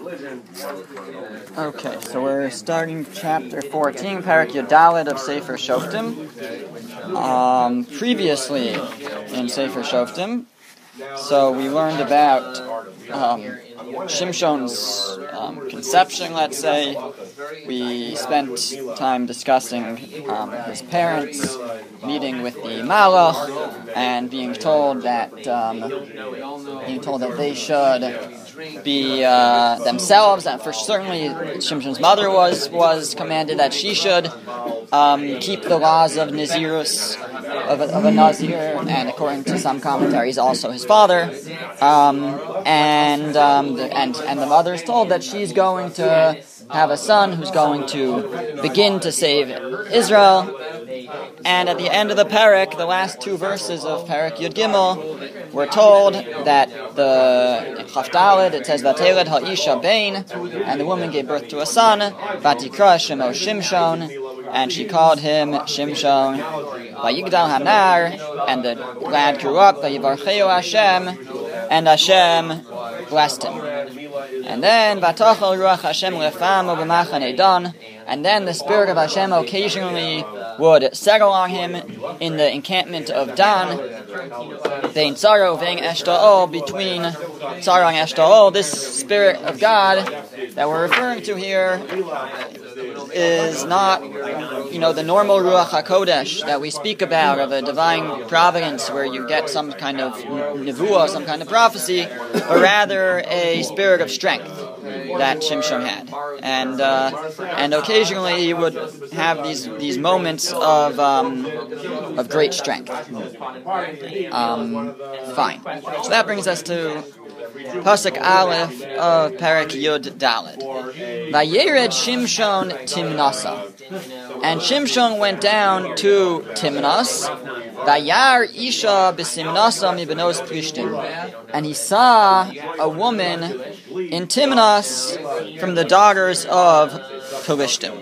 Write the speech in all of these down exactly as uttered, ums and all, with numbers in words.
Okay, so we're starting chapter fourteen, Parak Yudalid of Sefer Shoftim. Um, previously in Sefer Shoftim, so we learned about um, Shimshon's um, conception, let's say. We spent time discussing um, his parents, meeting with the Malach, and being told that um, being told that they should be uh, themselves, and for certainly Shimshon's mother was was commanded that she should um, keep the laws of Nazirus, of a, of a Nazir, and according to some commentaries, also his father. Um, and um, the, and and the mother is told that she's going to have a son who's going to begin to save Israel. And at the end of the parak, the last two verses of parak Yud Gimel, we're told that the Chaf Daled, it says Vateled ha'isha bain, and the woman gave birth to a son, Vatikra Shemo Shimshon, and she called him Shimshon. Vayigdal Hanar, and the lad grew up, Vayivarcheu Hashem, and Hashem blessed him. And then Vatachal Ruach Hashem Lefam Ubamachane Dan, and then the Spirit of Hashem occasionally would settle on him in the encampment of Dan. Vein Tzaro, Vein Eshtaol, between Tzaro and Eshtaol. This Spirit of God that we're referring to here is not, you know, the normal Ruach HaKodesh that we speak about, of a divine providence where you get some kind of nevuah, some kind of prophecy, but rather a spirit of strength that Shimshon had. And uh, and occasionally he would have these these moments of um, of great strength. Um, fine. So that brings us to Pasuk Aleph of Parak Yud Daled. Vayered Shimshon Timnasa. And Shimshon went down to Timnas. Vayar Isha b'Simnasa mibenos Plishtim. And he saw a woman in Timnas from the daughters of Plishtim.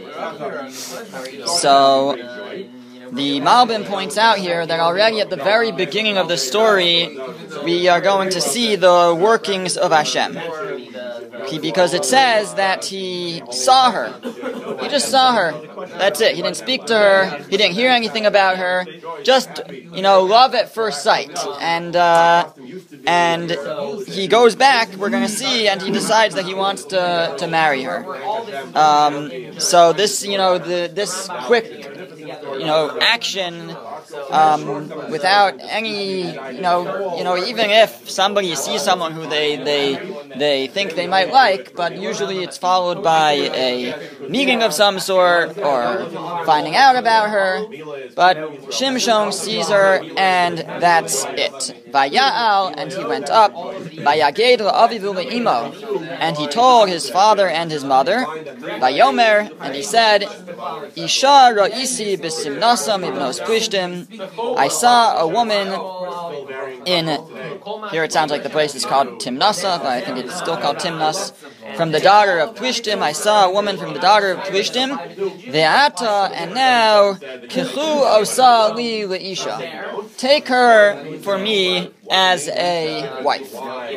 So the Malbim points out here that already at the very beginning of the story, we are going to see the workings of Hashem. He, because it says that he saw her. He just saw her. That's it. He didn't speak to her. He didn't hear anything about her. Just, you know, love at first sight. And uh, and he goes back, we're going to see, and he decides that he wants to, to marry her. Um, so this, you know, the this quick, you know, action, um, without any, you know, you know, even if somebody sees someone who they they they think they might like, but usually it's followed by a meeting of some sort or finding out about her. But Shimshon sees her, and that's it. Vaya'al, and he went up. Vayaged la'avivu le'imo, and he told his father and his mother. Vayomer, and he said, Isha ra'isi b'simnasa mibnos Plishtim. I saw a woman in, here it sounds like the place is called Timnasa, but I think it's still called Timnas. From the daughter of Plishtim, I saw a woman from the daughter of Plishtim. Ve'ata, and now, Kichu osa li le'isha. Take her for me as a wife.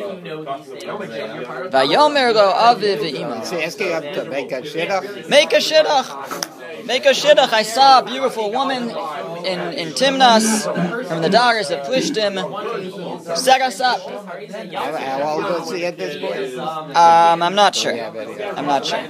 Vayomer lo aviv ve'imo. So asking him to make a shidduch? Make a shidduch. Make a shidduch. I saw a beautiful woman in, in Timnas from the daughters of Plishtim. Set us up. How old was he at this point? Um, I'm not sure. I'm not sure.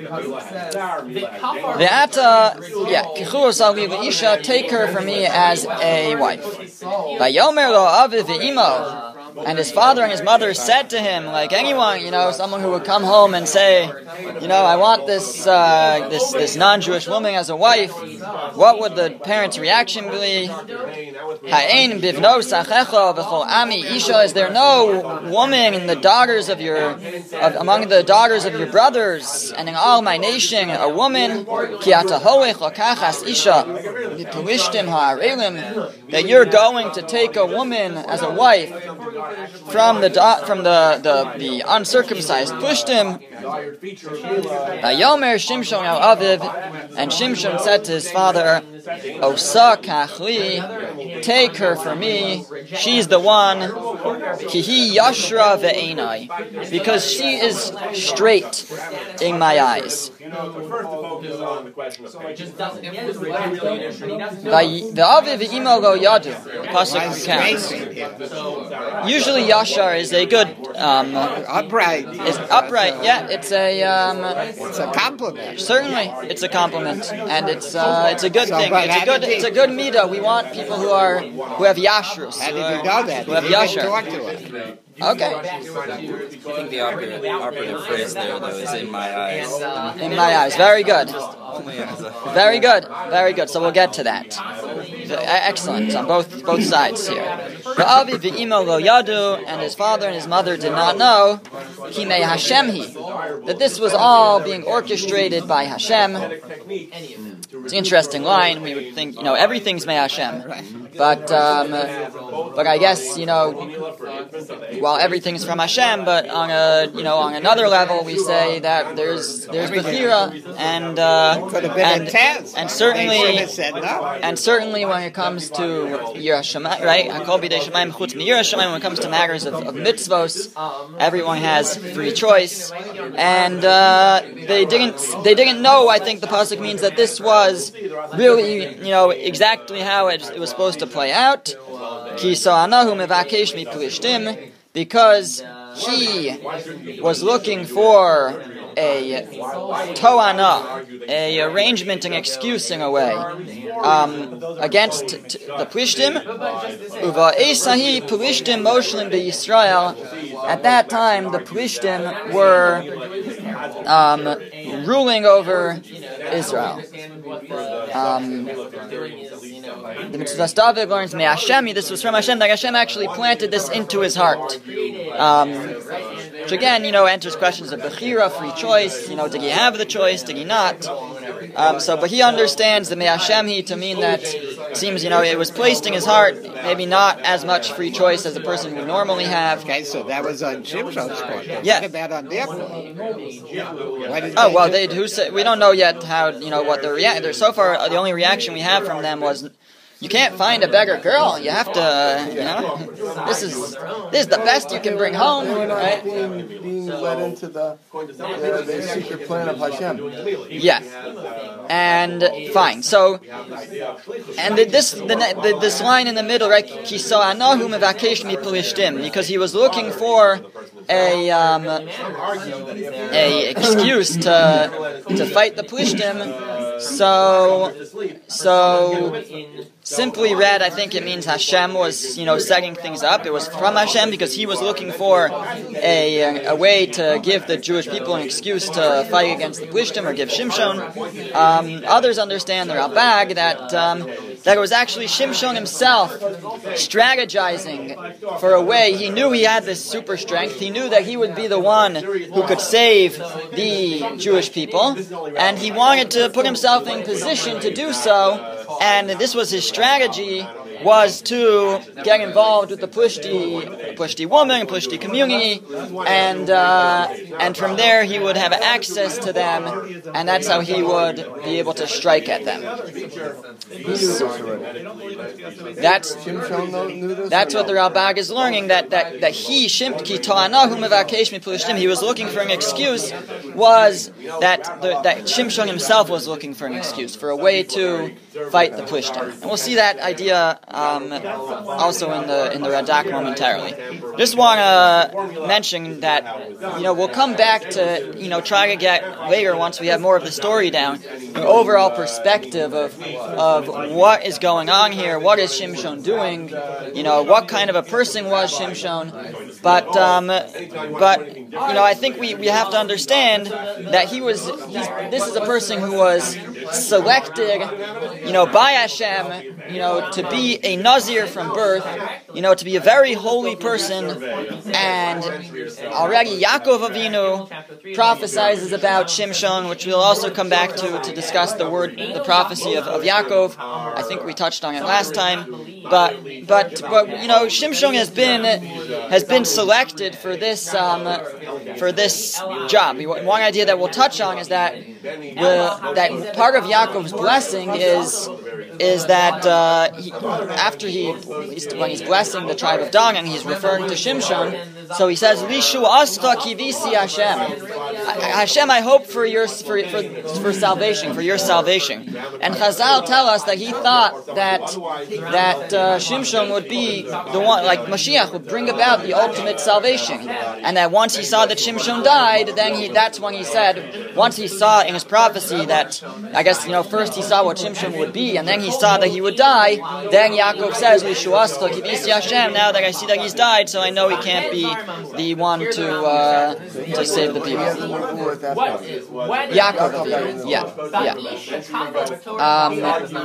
Ve'ata, yeah, Kichu osali le'isha, take her for me as a wife. Vayomer lo aviv ve'imo. And his father and his mother said to him, like anyone, you know, someone who would come home and say, you know, I want this uh, this this non-Jewish woman as a wife. What would the parents' reaction be? Ha'ein bivno sachecha v'chol ami isha. Is there no woman in the daughters of your, of, among the daughters of your brothers and in all my nation, a woman? Ki ata hoech lokachas isha v'pelishtim ha'arelim, that you're going to take a woman as a wife from the do- from the, the, the uncircumcised Plishtim. Vayomer Shimshon el Aviv, and Shimshon said to his father, Osa kachli, take her for me. She's the one Kihi yashra ve'enai, because she is straight in my eyes. Ve'avi ve'imo lo yadu. The pasuk recounts. Usually yashar is a good um, upright. Is upright. Yeah, it's a um, it's a compliment. Certainly, it's a compliment, and it's uh, it's a good thing. It's a good it's a good midah. We want people who are who have yashrus. How did you know that? Who have yashar. Okay. I think the operative, operative phrase there, though, is in my eyes. In my eyes. Very good. Very good. Very good. So we'll get to that. Excellent on both both sides here. V'avi v'imo lo yadu, and his father and his mother did not know, Himei Hashemhi, that this was all being orchestrated by Hashem. It's an interesting line. We would think, you know, everything's Mei Hashem. But, um, but I guess, you know, while everything's from Hashem, but on a, you know, on another level, we say that there's, there's Bechira, and, uh, and, and certainly, and certainly when it comes to Yerushalayim, right? Hakol b'dei Shamayim chutz miYerushalayim. When it comes to matters of, of mitzvos, everyone has free choice, and uh, they didn't, they didn't know. I think the pasuk means that this was really, you know, exactly how it, it was supposed to play out. Ki so'anahu mevakesh miPlishtim, because he was looking for a toana, a arrangement, an excuse in a way, um, against t- t- the Plishtim. Uva esahi Plishtim moshlim beYisrael. At that time, the Plishtim were um, ruling over Israel. Um, the Mitzvah David learns, "Me Hashem." This was from Hashem. That Hashem actually planted this into his heart. Um, which again, you know, enters questions of Bechira, free choice. You know, did he have the choice? Did he not? Um, so, but he understands the Me Hashem he to mean that it seems, you know, it was placed in his heart, maybe not as much free choice as a person would normally have. Okay, so that was on Shimshon's part. Yeah. What about on their part? Oh well, they who say, we don't know yet how, you know, what the react. So far, the only reaction we have from them was, you can't find a beggar girl. You have to, you know, this is this is the best you can bring home, right? Being, being led into the, the, the secret plan of Hashem. Yeah, and fine. So, and the, this the, the, this line in the middle, right? Ki so'anahu mevakesh miPlishtim, because he was looking for a um, a excuse to to fight the Plishtim. So, so simply read, I think it means Hashem was, you know, setting things up. It was from Hashem because he was looking for a, a way to give the Jewish people an excuse to fight against the Plishtim or give Shimshon. Um, others understand the Ralbag that um, that it was actually Shimshon himself strategizing for a way. He knew he had this super strength. He knew that he would be the one who could save the Jewish people, and he wanted to put himself in position to do so, and this was his strategy, was to get involved with the Plishti, Plishti woman, Plishti community, and uh, and from there he would have access to them, and that's how he would be able to strike at them. So, that's that's what the Ralbag is learning, that that that he Shimki Ta'anahu Mevakesh miPlishtim, he was looking for an excuse, was that the, that Shimshon himself was looking for an excuse, for a way to fight the Plishtim, and we'll see that idea Um, also in the in the Radak momentarily. Just want to mention that, you know, we'll come back to, you know, try to get later, once we have more of the story down, the overall perspective of of what is going on here, what is Shimshon doing, you know, what kind of a person was Shimshon. But um, but you know, I think we, we have to understand that he was he's, this is a person who was selected, you know, by Hashem, you know, to be a Nazir from birth, you know, to be a very holy person, and already Yaakov Avinu prophesizes about Shimshon, which we'll also come back to to discuss the word, the prophecy of, of Yaakov. I think we touched on it last time, but but but you know, Shimshon has been has been selected for this um, for this job. One idea that we'll touch on is that the, that part of Yaakov's blessing is is that uh, he, after he when he's blessed addressing the tribe of Dan, and he's referring to Shimshon. So he says, Lishu asta kivisi Hashem. Hashem, I hope for your for, for for salvation, for your salvation. And Chazal tell us that he thought that that uh, Shimshon would be the one, like Mashiach would bring about the ultimate salvation, and that once he saw that Shimshon died, then he that's when he said, once he saw in his prophecy that, I guess, you know, first he saw what Shimshon would be, and then he saw that he would die. Then Yaakov says, Lishuasta kivisi Hashem. Now that I see that he's died, so I know he can't be the one to uh, to save the people. Yaakov, yeah, yeah. Um,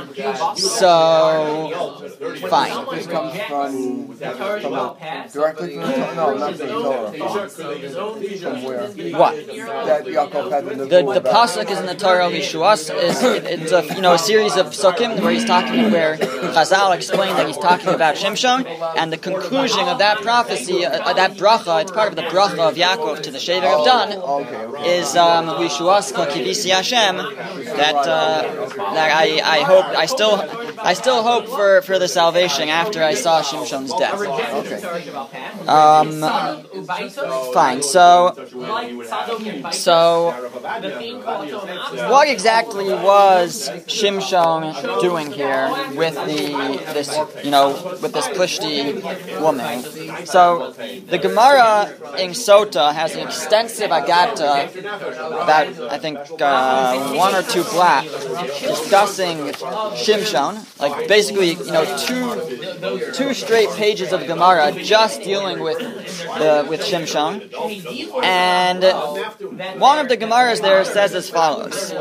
so, fine. This comes from, from a, directly from the Torah? No, not from the Torah. From where? What? That Yaakov had in the The the pasuk is in the Torah. Lishuas is it, it's a you know a series of psukim where he's talking where Chazal explained that he's talking about Shimshon, and the conclusion of that prophecy, uh, that bracha, it's part of the bracha of Yaakov to the Shever of Dan, is um, Lishuas kivisi Hashem. That uh, that I, I hope I still I still hope for, for the salvation after I saw Shimshon's death. Okay. Um, fine. So so what exactly was Shimshon doing here with the this you know with this Plishti woman? So the Gemara in Sota has an extensive agata about I think uh, one or two black discussing Shimshon, like basically you know two two straight pages of Gemara just dealing with the with Shimshon, and one of the Gemaras there says as follows.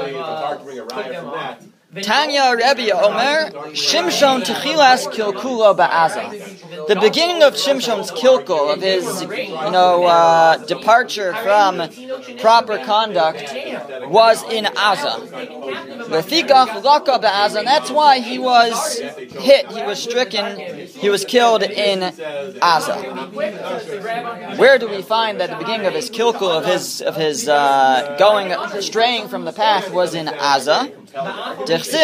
Tanya Rebbe Omer, Shimshon Techilas Kilkulo Ba'aza. The beginning of Shimshon's kilkul, of his, you know, uh, departure from proper conduct, was in Aza. Lefikach Laka Ba'aza, and that's why he was hit, he was stricken, he was killed in Aza. Where do we find that the beginning of his kilkul, of his, of his uh, going, straying from the path, was in Aza? It says,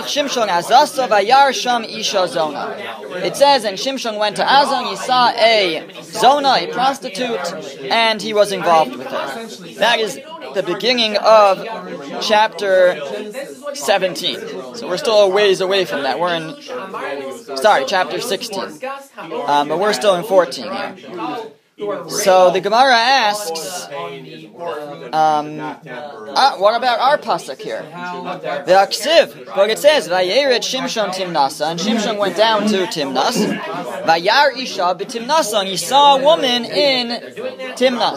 and Shimshon went to Aza, and he saw a Zona, a prostitute, and he was involved with her. That is the beginning of chapter seventeen. So we're still a ways away from that. We're in, sorry, chapter sixteen. Um, but we're still in fourteen here. So the Gemara asks, um, uh, what about our pasuk here? The Aksiv, but it says, Vayered Shimshon Timnasa, and Shimshon went down to Timnas. Vayar Isha b'Timnasa, and he saw a woman in Timnas.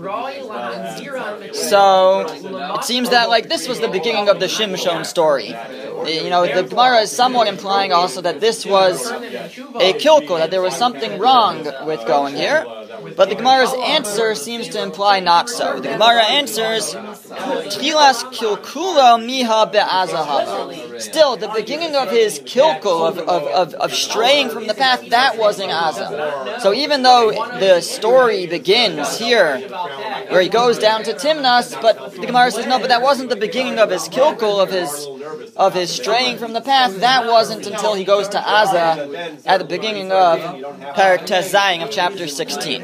So it seems that like this was the beginning of the Shimshon story. You know, the Gemara is somewhat implying also that this was a kilkul, that there was something wrong with going here. But the Gemara's answer seems to imply not so. The Gemara answers, Tchilas kilkulo miha be'azahava. Still, the beginning of his kilkul, of, of, of, of straying from the path, that was in Aza. So even though the story begins here, where he goes down to Timnas, but the Gemara says, no, but that wasn't the beginning of his kilkul, of his of his straying from the path. That wasn't until he goes to Aza at the beginning of Parak Tezayim of chapter sixteen.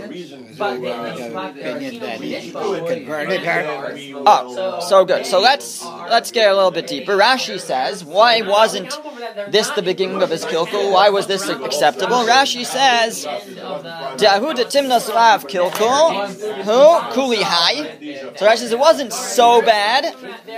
Oh, so good. So let's let's get a little bit deeper. Rashi says, why wasn't this the beginning of his kilkul? Why was this acceptable? Rashi says, De'ahu de Timnas Rav kilkul, who kuli hai. So Rashi says it wasn't so bad.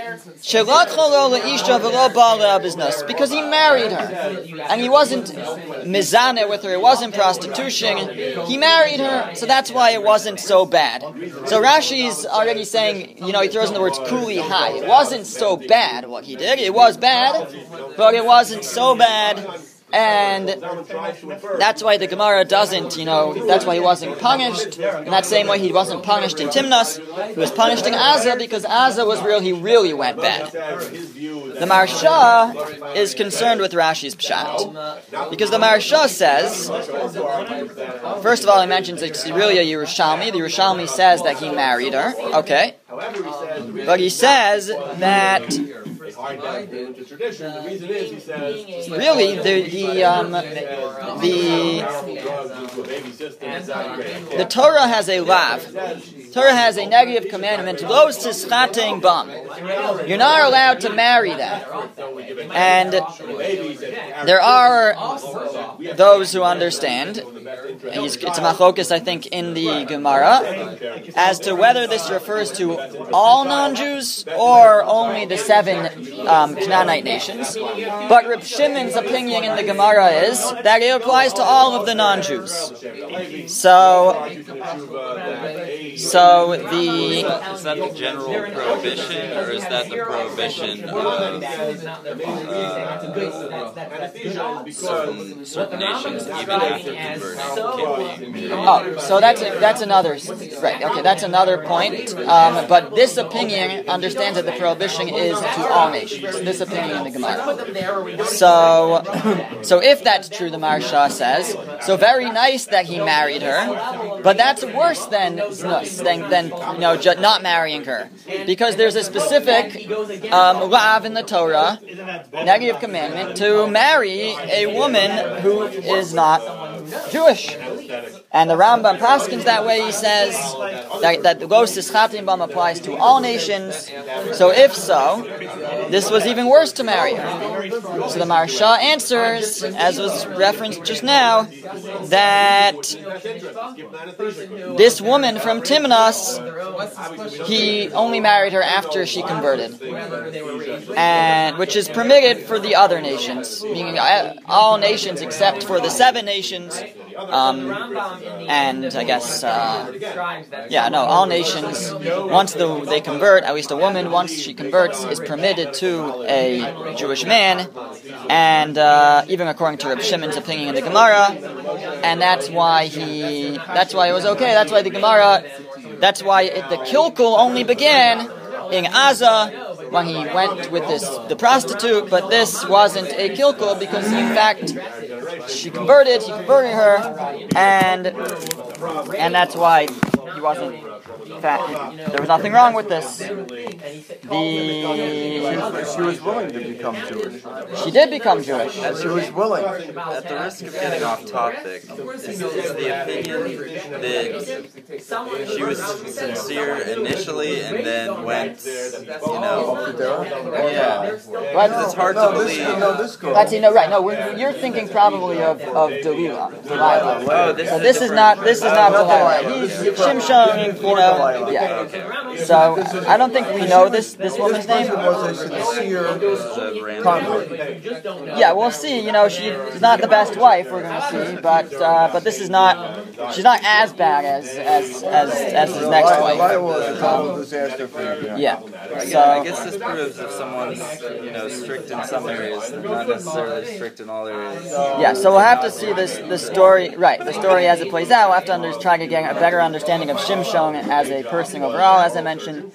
Because he married her, and he wasn't mizaneh with her. It wasn't prostitution. He married her, so that's why it wasn't so bad. So Rashi's already saying, you know, he throws in the words kuli hai. It wasn't so bad what he did. It was bad, but it wasn't so bad. And that's why the Gemara doesn't, you know, that's why he wasn't punished. In that same way, he wasn't punished in Timnas. He was punished in Aza because Aza was real, he really went bad. The Maharsha is concerned with Rashi's pshat. Because the Maharsha says, first of all, he mentions it's really a Yerushalmi. The Yerushalmi says that he married her. Okay. But he says that Really, the the um, the the Torah has a lav. Torah has a negative commandment. Lo tischating bam. You're not allowed to marry them. And there are those who understand, it's a machlokas, I think, in the Gemara, as to whether this refers to all non-Jews or only the seven um, Canaanite nations. But Reb Shimon's opinion in the Gemara is that it applies to all of the non-Jews. So, so the... Is that the general prohibition, or is that the prohibition of uh, certain, certain nations, even after converting? Oh, so that's a, that's another right. Okay, that's another point. Um, but this opinion understands that the prohibition is to all nations. This opinion in the Gemara. So, so if that's true, the Maharsha says, so very nice that he married her, but that's worse than znus, than, than you know, ju- not marrying her, because there's a specific um, lav in the Torah, negative commandment, to marry a woman who is not Jewish. And the Rambam paskins that way. He says that, that the Lo Tischatim Bam applies to all nations. So if so, this was even worse to marry her. So the Maharsha answers, as was referenced just now, that this woman from Timnas, he only married her after she converted, and which is permitted for the other nations, meaning all nations except for the seven nations. Um, and I guess, uh, yeah, no, all nations, once the, they convert, at least a woman, once she converts, is permitted to a Jewish man, and uh, even according to Reb Shimon's opinion in the Gemara, and that's why he, that's why it was okay, that's why the Gemara, that's why it, the kilkul only began in Aza, when he went with this the prostitute, but this wasn't a kilkul because in fact she converted, he converted her, and and that's why he wasn't fat. There was nothing wrong with this. The She was willing to become Jewish. she did become Jewish. She was willing. At the risk of getting off topic, is, is the opinion that she was sincere initially and then went, you know, yeah. Right? It's hard No, to this, believe. no, this girl. That's, you know, right. No, we're, you're thinking probably of of Delilah. Delilah. Oh, this So is this a is not different- this is not Delilah. He's Shimshon, you know. Yeah. So I don't think we know this this woman's name. Was a sincere convert. Yeah, we'll see. You know, she's not the best wife. We're going to see, but uh, but this is not. She's not as bad as as as, as his next wife. Delilah was a total disaster for you. Yeah. Again, So I guess this proves if someone's, you know, strict in some areas, they're not necessarily strict in all areas. yeah. So we'll have to see this the story. Right. The story as it plays out. We'll have to under, try to get a better understanding of Shimshon as a person overall, as I mentioned.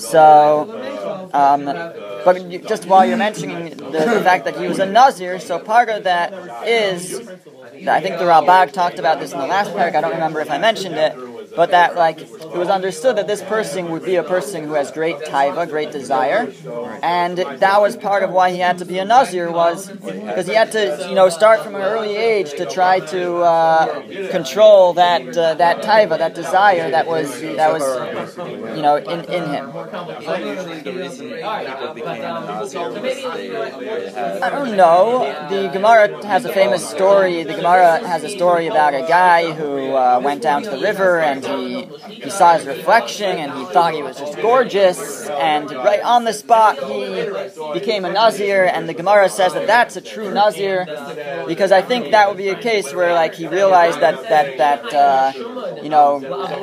So, um, but you, just while you're mentioning the, the fact that he was a Nazir, so part of that is, I think the Ralbag talked about this in the last paragraph, I don't remember if I mentioned it, but that like it was understood that this person would be a person who has great taiva, great desire, and that was part of why he had to be a Nazir, was because he had to, you know, start from an early age to try to uh, control that uh, that taiva, that desire that was that was, you know, in in him. Usually the reason people became a Nazir was they, they had... I don't know. The Gemara has a famous story. The Gemara has a story about a guy who uh, went down to the river and he he saw his reflection and he thought he was just gorgeous, and right on the spot he became a Nazir, and the Gemara says that that's a true Nazir, because I think that would be a case where like he realized that that that uh, you know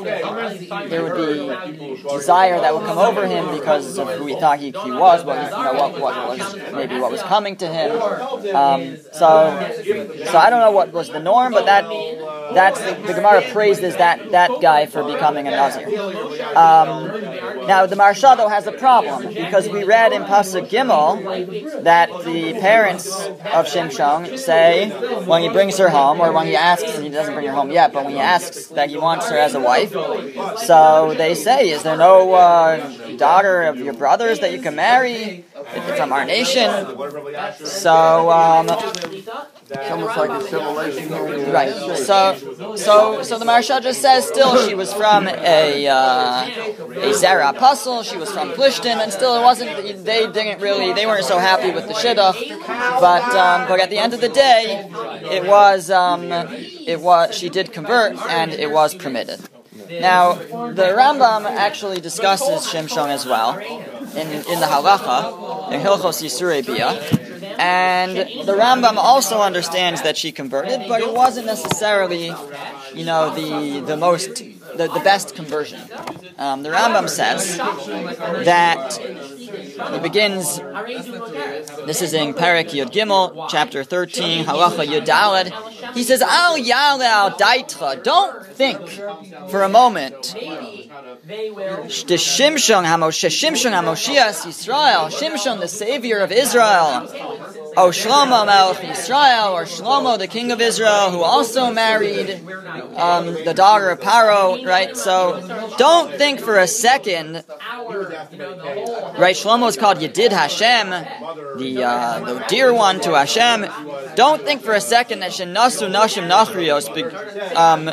there would be desire that would come over him because of who he thought he, he was, what he, you know what what was maybe what was coming to him. Um, so so I don't know what was the norm, but that that's the, the Gemara praises that that guy for becoming a Nazir. Um, Now, the Maharsha, though, has a problem, because we read in Pasuk Gimel that the parents of Shimshon say, when he brings her home, or when he asks, and he doesn't bring her home yet, but when he asks that he wants her as a wife, so they say, is there no uh, daughter of your brothers that you can marry from our nation? So, um... It's almost like a civilization. Right. So, so, so the Maharsha just says still she was from a uh, a Zera apostle. She was from Plishtim, and still it wasn't. They didn't really. They weren't so happy with the shidduch. But um, but at the end of the day, it was um, it was she did convert, and it was permitted. Now, the Rambam actually discusses Shimshon as well in in the Halacha in Hilchos Yisurei Bia. And the Rambam also understands that she converted, but it wasn't necessarily, you know, the the most the, the best conversion. Um, the Rambam says that he begins. This is in Perek Yud Gimel, chapter thirteen, Halacha Yud Daled. He says, "Al yale al daitra." Don't think for a moment. The Shimshon Hamoshe, Shimshon Hamoshias Yisrael, Shimshon the savior of Israel. Oh, Shlomo Melech Yisrael, or Shlomo the king of Israel, who also married um, the daughter of Paro, right? So don't think for a second, right? Shlomo is called Yedid Hashem, the uh, the dear one to Hashem. Don't think for a second that Shenasu Nashim Nachrios um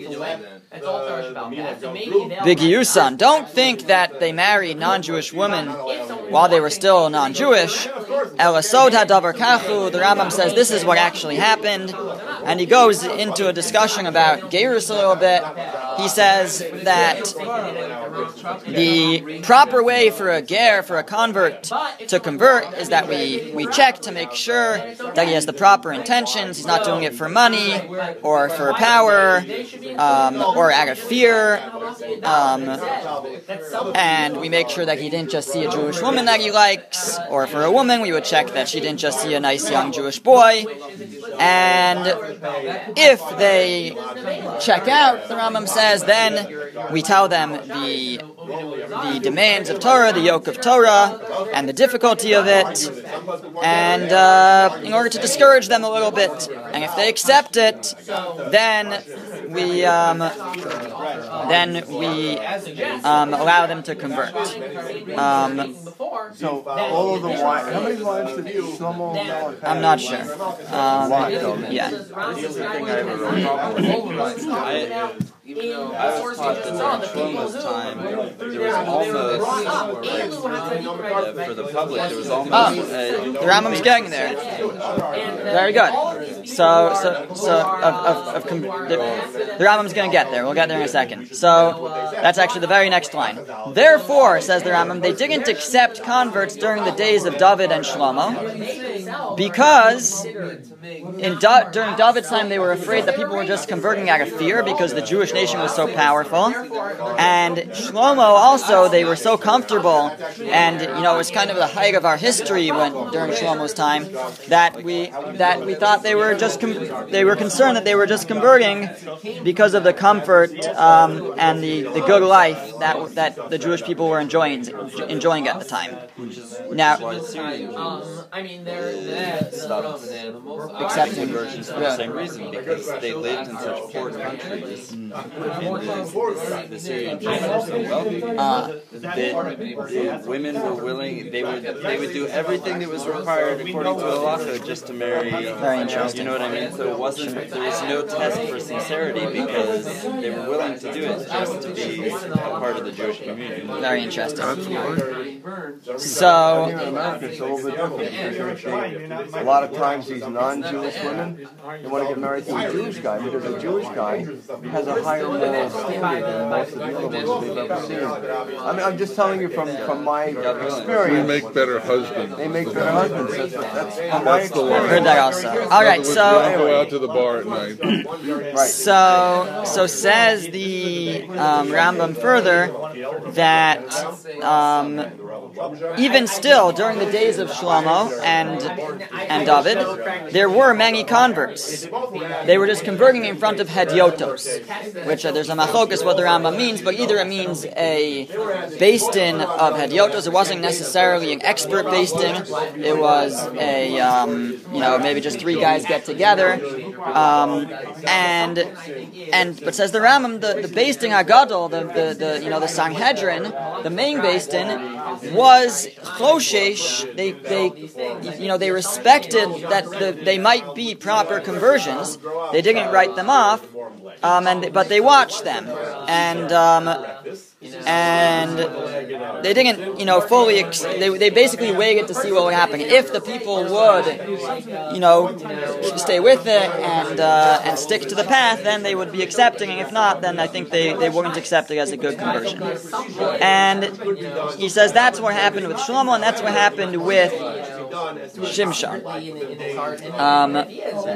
Bigiyusan. Don't think that they married non-Jewish women while they were still non-Jewish. Elasod hadavar kachu. The Rambam says this is what actually happened, and he goes into a discussion about Gerus a little bit. He says that the proper way for a ger, for a convert to convert, is that we, we check to make sure that he has the proper intentions. He's not doing it for money or for power um, or out of fear. Um, and we make sure that he didn't just see a Jewish woman that he likes, or for a woman, we would check that she didn't just see a nice young Jewish boy. And if they check out, the Rambam says, then we tell them the the demands of Torah, the yoke of Torah, and the difficulty of it, and uh, in order to discourage them a little bit. And if they accept it, then we um, then we um, allow them to convert. Um, So all of the wives. How many wives did Shlomo Melech have? I'm not sure. Um, yeah. This is the thing I have a real problem with. I, I was taught that during Shlomo's time, there was almost, like, uh, for the public, there was almost... Oh, uh, the Rambam's getting there. Very good. So, so, so, of, of, of com- the, the Rambam's going to get there. We'll get there in a second. So, that's actually the very next line. Therefore, says the Rambam, they didn't accept converts during the days of David and Shlomo, because in da- during David's time they were afraid that people were just converting out of fear because the Jewish nation was so powerful, and Shlomo also, they were so comfortable, and you know it was kind of the height of our history when during Shlomo's time that we that we thought they were just com- they were concerned that they were just converting because of the comfort um, and the, the good life that that the Jewish people were enjoying enjoying at the time. Now, I mean, they're stopped accepting conversions for the same reason, because they lived in such poor countries. And the, the Syrian Jews were so wealthy uh, that the women were willing. They would they would do everything that was required according to halacha just to marry. Very interesting. You know what I mean? So it wasn't. There was no test for sincerity because they were willing to do it just to be a part of the Jewish community. Very interesting. So, In America, it's a little bit different. Because they, a lot of times these non-Jewish women, they want to get married to a Jewish guy because a Jewish guy has a higher moral standard than most of the other ones we've ever seen. I mean, I'm just telling you from, from my experience. We make better husbands. They make better husbands. That's, that's from my That's the line. I heard that also. All right, Don't so go out to the bar at night. Right. so so says the um, Rambam further that um, even still, during the days of Shlomo and and David, there were many converts. They were just converting in front of hedyotos, which uh, there's a machokas what the Rambam means, but either it means a beis din of hedyotos. It wasn't necessarily an expert beis din. It was a um, you know maybe just three guys get together, um, and and but says the Rambam, the the beis din hagadol, the, the the you know the Sanhedrin, the main beis din was choshesh. They they you know they respected that the, they might be proper conversions. They didn't write them off, um, and but they watched them, and um, and they didn't you know fully. Ex- they they basically waited to see what would happen if the people would you know stay with it and uh, and stick to the path. Then they would be accepting, and if not, then I think they, they wouldn't accept it as a good conversion. And he says that's what happened with Shlomo, and that's what happened with Shimshon. Um, The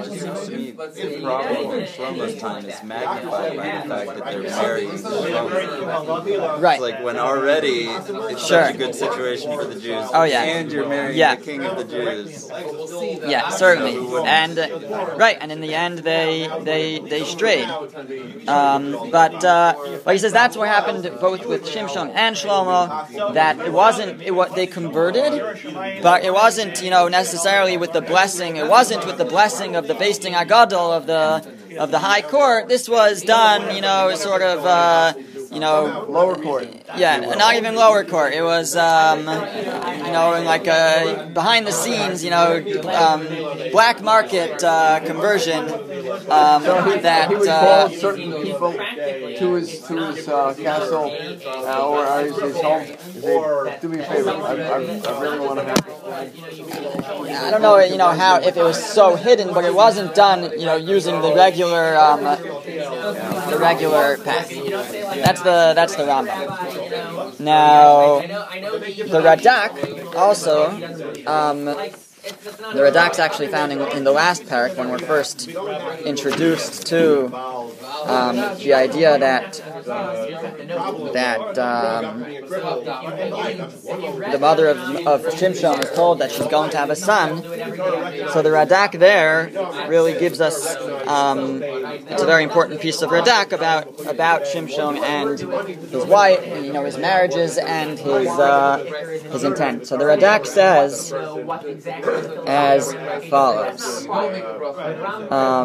problem in Shlomo's time is magnified by the fact that they're married to Shlomo. right. It's like when already it's Sure. such a good situation for the Jews. Oh, yeah. And you're marrying Yeah. the king of the Jews. Yeah, certainly, and uh, right, and in the end, they they they strayed. Um, but uh, but he says that's what happened both with Shimshon and Shlomo. That it wasn't it what they converted, but it wasn't you know necessarily with the blessing. It wasn't with the blessing of the beis din hagadol of the of the high court. This was done, you know, sort of. Uh, You know, Lower court. Yeah, not even lower court. It was, um, you know, in like a behind the scenes, you know, um, black market uh, conversion. Um, that He would uh, call certain people to his to his uh, castle uh, or uh, his, his home. They, do me a favor. I, I, I really want to have. I don't know, you know, how if it was so hidden, but it wasn't done, you know, using the regular, um, the regular path. That's the that's the Rambam. Now, the Radak also, um, the Radak's actually found in, in the last parak when we're first introduced to um, the idea that that um, the mother of, of Shimshon is told that she's going to have a son. So the Radak there really gives us um, it's a very important piece of Radak about about Shimshon and his wife, you know, his marriages and his uh, his intent. So the Radak says as follows. Um,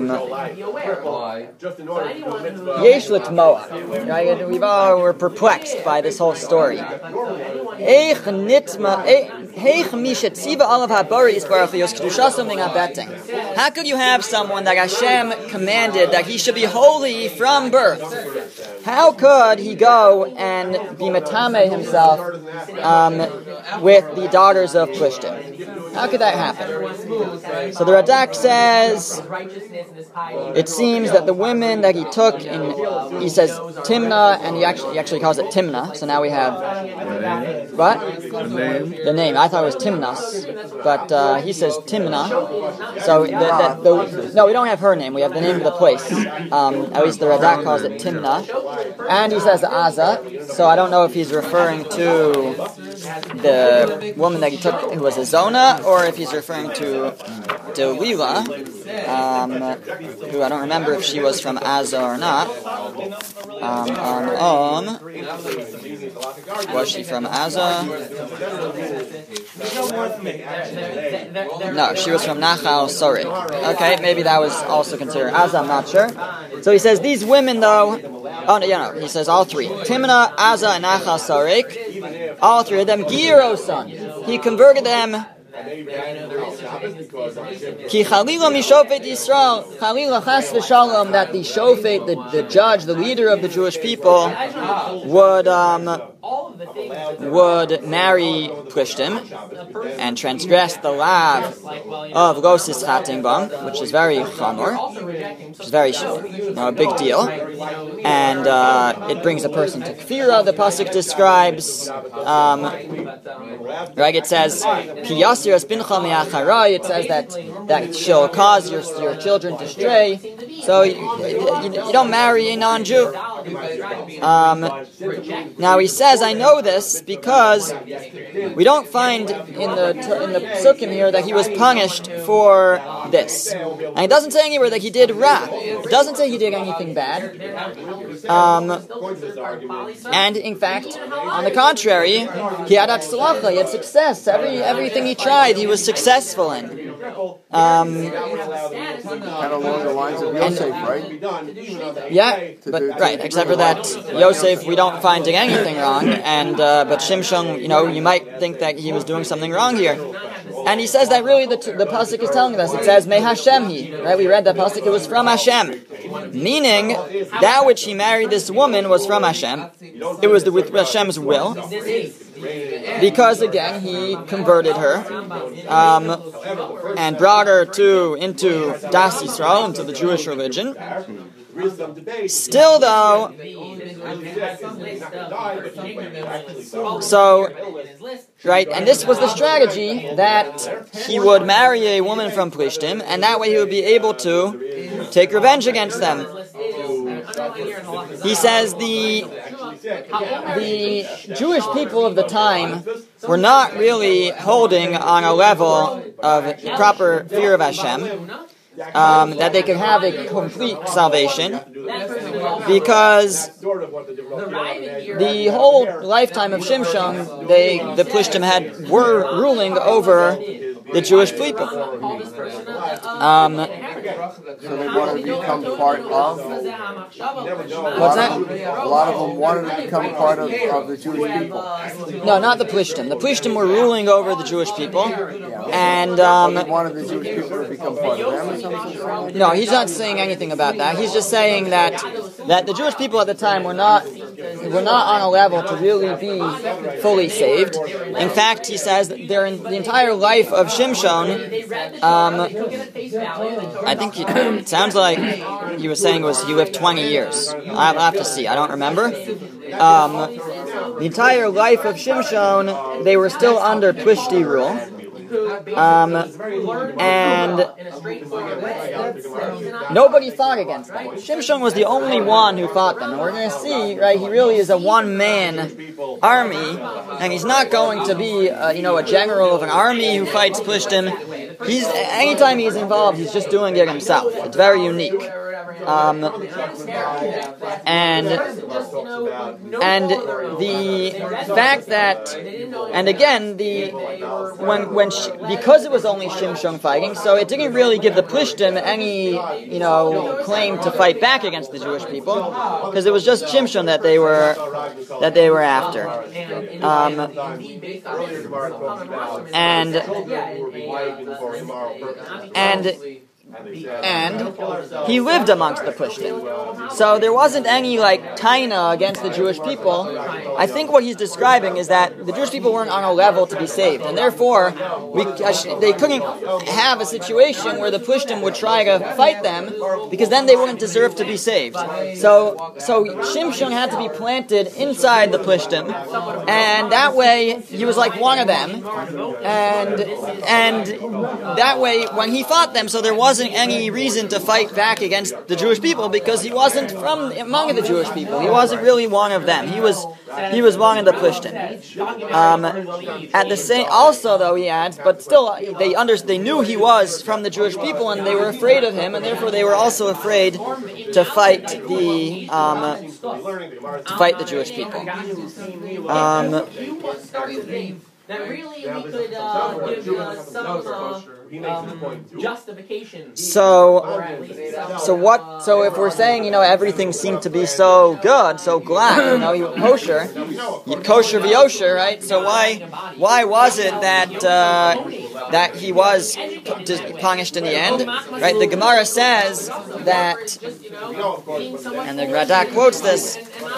Yesh l'tmoa. Right? We've all were perplexed by this whole story. Eich nitma, eich mishetziva alav habari isbarach lios kedushasam v'abeting. How could you have someone that Hashem commanded that he should be holy from birth? How could he go and be matame himself um, with the daughters of Plishtim? How could that happen? So the Radak says it seems that the women that he took in, he says Timna, and he actually he actually calls it Timna. So now we have what? The name. The name. I thought it was Timnas, but uh, he says Timna. So the, the, the, no, we don't have her name. We have the name of the place. Um, at least the Radak calls it Timna, and he says Aza. So I don't know if he's referring to the woman that he took who was a Zona, or if he's referring to Delila, um, who I don't remember if she was from Aza or not. Um, um, um, was she from Aza? No, she was from Nachal Sorik. Okay, maybe that was also considered Aza, I'm not sure. So he says these women though, oh no, yeah, no, he says all three. Timna, Aza, and Nachal Sorik, all three of them, Giro son. He converted them Ki Chalila Mishofet Yisrael, Chalila Chas v'Shalom, that the Shofet, the, the judge, the leader of the Jewish people, would um, would marry Plishtim and transgress the law of Losis Chating Bam, which is very chamor, which is very you know, a big deal, and uh, it brings a person to Kfira. The pasuk describes, um, right? It says, "Ki yasir bincha mi'acharai." It says that that she'll cause your your children to stray. So you, you, you don't marry a non-Jew. Um, now he says, I know this because we don't find in the in the psukim here that he was punished for this. And it doesn't say anywhere that he did ra. It doesn't say he did anything bad. Um, and in fact, on the contrary, he had atzlacha, he had success. Every everything he tried, he was successful in. Um, Kind of along the lines of Yosef, right? yeah, but right, except for that Yosef, we don't find doing anything wrong, and uh, but Shimshon, you know, you might think that he was doing something wrong here. And he says that really the the pasuk is telling us. It says Me Hashem he, right? We read that pasuk. It was from Hashem, meaning that which he married this woman was from Hashem. It was the, with Hashem's will, because again he converted her um, and brought her to into Das Yisrael, into the Jewish religion. Still, though, so, right, and this was the strategy, that he would marry a woman from Plishtim, and that way he would be able to take revenge against them. He says the the Jewish people of the time were not really holding on a level of proper fear of Hashem, Um, that they could have a complete salvation, because the whole lifetime of Shimshon, they the Plishtim had were ruling over the Jewish people. Um, So they wanted to become part of. What's that? A lot of them wanted to become part of, of the Jewish people. No, not the Plishtim. The Plishtim were ruling over the Jewish people, and um, They wanted the Jewish people to become part of them or something? no, he's not saying anything about that. He's just saying that that the Jewish people at the time were not were not on a level to really be fully saved. In fact, he says that their the entire life of Shimshon, um, I think he, it sounds like he was saying was he lived twenty years. I'll have to see. I don't remember. Um, the entire life of Shimshon, they were still under Plishti rule. Um, and nobody fought against them. Shimshon was the only one who fought them. And we're going to see, right, he really is a one-man army, and he's not going to be, uh, you know, a general of an army who fights Plishtim. He's, anytime he's involved, he's just doing it himself. It's very unique. Um, and and the fact that, and again, the when when because it was only Shimshon fighting, so it didn't really give the Plishtim any, you know, claim to fight back against the Jewish people, because it was just Shimshon that they were that they were after. Um, and and. And he lived amongst the Plishtim. So there wasn't any, like, taina against the Jewish people. I think what he's describing is that the Jewish people weren't on a level to be saved. And therefore, we, they couldn't have a situation where the Plishtim would try to fight them, because then they wouldn't deserve to be saved. So so Shimshon had to be planted inside the Plishtim, and that way he was like one of them. And, and that way, when he fought them, so there wasn't any reason to fight back against the Jewish people, because he wasn't from among the Jewish people. He wasn't really one of them. He was he was one of the Plishtim. Um, at the same, also though he adds, but still they under, they knew he was from the Jewish people, and they were afraid of him, and therefore they were also afraid to fight the um, to fight the Jewish people. Um, that really we could uh, give uh, some uh, um, justification. So, so what? So if we're saying, you know, everything seemed to be so good, so glad, you know, kosher, kosher v'yosher, right? So why, why was it that uh, that he was punished in the end? Right? The Gemara says that, and the Radak quotes this,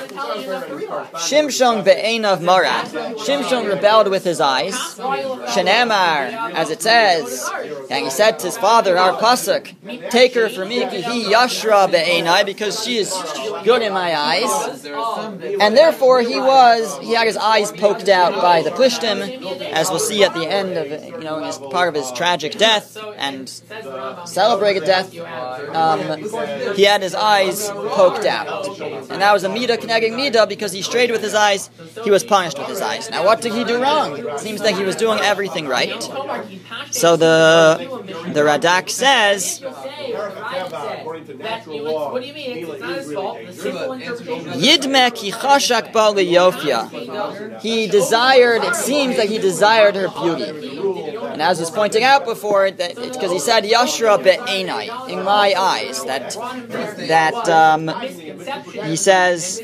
Shimshon be'einav marad. Shimshon rebelled with his eyes. Shenemar, as it says, and he said to his father, our pasuk, take her for me, ki hi yashra be'enai, because she is good in my eyes. And therefore he was, he had his eyes poked out by the Plishtim, as we'll see at the end of it, you know, as part of his tragic death and celebrated death. Um, he had his eyes poked out. And that was a midah connecting midah, because he strayed with his eyes, he was punished with his eyes. Now what did he do wrong? It seems like he was doing everything right. So the the Radak says, Yidmek ki chashak ba liyofya. He desired, it seems that he desired her beauty. And as was pointing out before, that it's because he said Yashra be'enai, in my eyes. That that um, he says,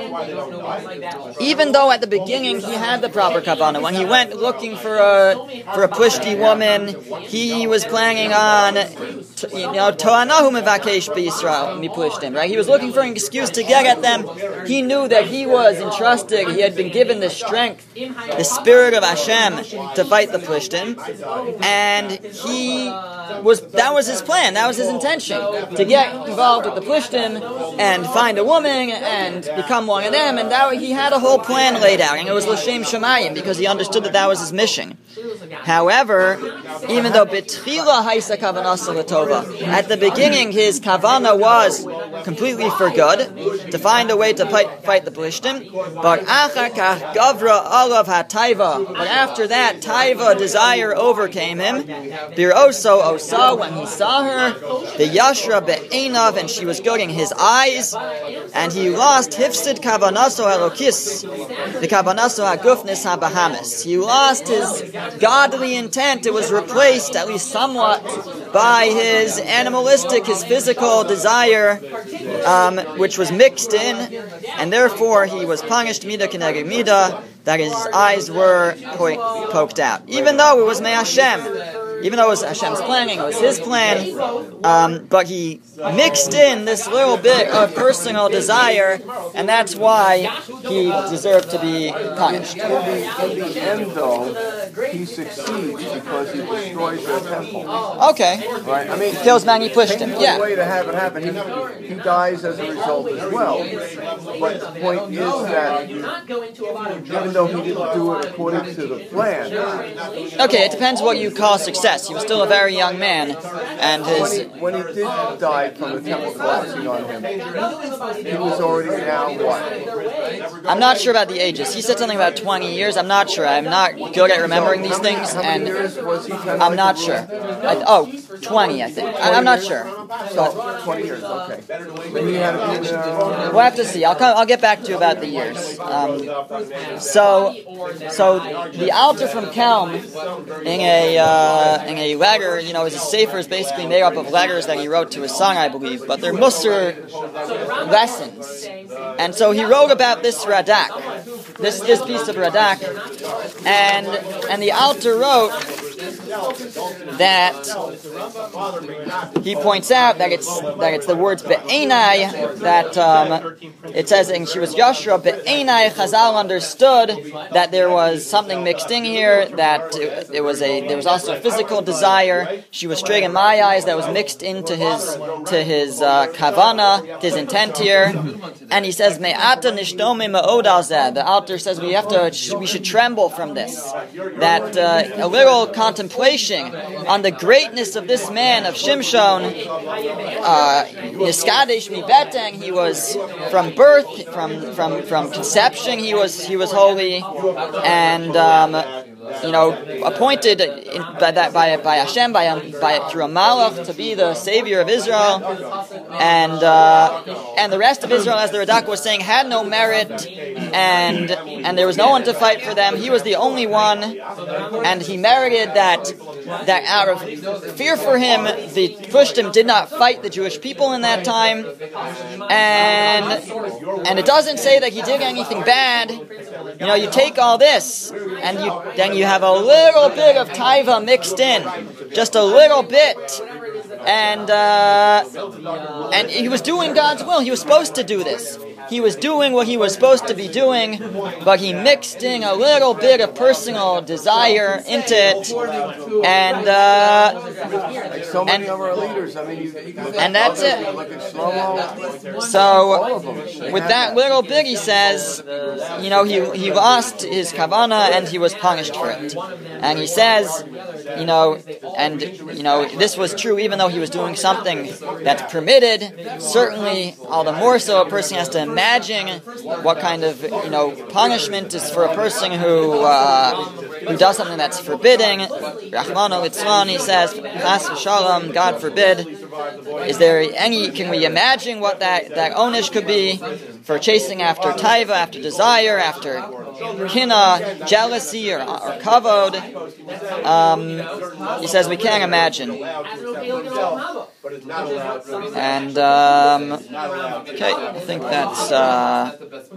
even though at the beginning he had the proper kavanah, when he went looking for a for a Plishti woman, he was planning on, you know, to'anahu mevakesh b'Yisrael miplishtim, right? He was looking for an excuse to get at them. He knew that he was entrusted, he had been given the strength, the spirit of Hashem to fight the Plishtim, and he was, that was his plan, that was his intention, to get involved with the Plishtim and find a woman and become one of them, and that, he had a whole plan laid out, and it was l'shem shamayim, because he understood that that was his mission. However, even though betchila haisa kavanasa l'tova, at the beginning his kavana was completely for good, to find a way to fight, fight the Plishtim, but achar kach gavra alav ha-taiva, but after that, taiva, desire, overcame him. Bir oso osa, when he saw her, the yashra be'enav, and she was good in his eyes, and he lost hifsid kavanaso halokis, the kavanaso hagufnis ha-bahamis. He lost his godly intent. It was replaced, at least somewhat, by his animalistic, his physical desire, um, which was mixed in, and therefore he was punished midah keneged midah, that his eyes were po- poked out. Even though it was me Hashem, even though it was Hashem's planning, it was his plan, um, but he mixed in this little bit of personal desire, and that's why he deserved to be punished. In the, in the end, though, he succeeds because he destroys their temple. Okay. Right? I mean, he kills Mani Plishtim. The Yeah. way to have it happen, he, he dies as a result as well. But the point is that even though he didn't do it according to the plan. Okay, it depends what you call success. He was still a very young man, and his when he, when he did die from the temple collapsing on him, he was already now what? I'm not sure about the ages. He said something about twenty years. I'm not sure. I'm not good at remembering these How many, things, how many and years was he kind of I'm like not the sure. ruler? I, oh, twenty, I think. I, I'm not sure. So, twenty years, okay. Then he had been, uh, We'll have to see. I'll come, I'll get back to you about the years. Um, so, so the Alter from Kelm, in a uh, in a letter, you know, his sefer is basically made up of letters that he wrote to his son, I believe, but they're Musar lessons. And so he wrote about this Radak, this this piece of Radak, and and the Alter wrote that he points out that it's that it's the words be'enai, that um, it says, and she was Yashra be'enai. Chazal understood that there was something mixed in here, that it, it was a there was also a physical desire. She was straight in my eyes, that was mixed into his to his uh, kavana, his intent here. And he says me'ata nishtome ma'od al zeh. The Alter says we have to we should tremble from this, that uh, a little contemplation on the greatness of this man, of Shimshon, Niskadesh mi beteng, he was from birth, from from from conception, he was he was holy, and um, you know, appointed in, by that by by Hashem, by by through a malach to be the savior of Israel, and uh, and the rest of Israel, as the Radak was saying, had no merit, and and there was no one to fight for them. He was the only one, and he merited that. That out of fear for him, the Plishtim did not fight the Jewish people in that time, and and it doesn't say that he did anything bad. You know, you take all this, and you then you have a little bit of taiva mixed in, just a little bit, and uh, and he was doing God's will. He was supposed to do this. he was doing what he was supposed to be doing, but he mixed in a little bit of personal desire into it, and uh, Like so many and- of our leaders. I mean, you, you and that's it. Look at Shlomo. So, They with have that little bit, he says, you know, he he lost his kavana and he was punished for it. And he says, you know, and you know, this was true even though he was doing something that's permitted. Certainly, all the more so, a person has to imagine what kind of, you know, punishment is for a person who uh, who does something that's forbidding. Rahmano litzlan, he says, chas v'shalom, God forbid. Is there any? Can we imagine what that that onish could be for chasing after taiva, after desire, after kina, jealousy, or, or kavod? Um, he says we can't imagine. And um, okay, I think that's uh,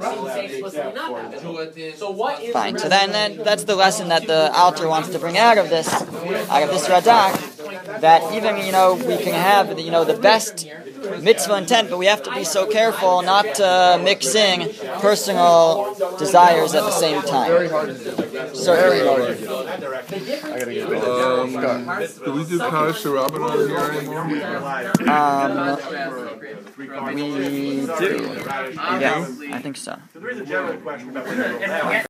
fine. So then, then that's the lesson that the Alter wants to bring out of this, out of this Radak. That even, you know, we can have, you know, the best mitzvah intent, but we have to be so careful not to mix in personal desires at the same time. Certainly. Um, do we do Kaddish Rabbanon here anymore? Um, we do. Yeah, I think so.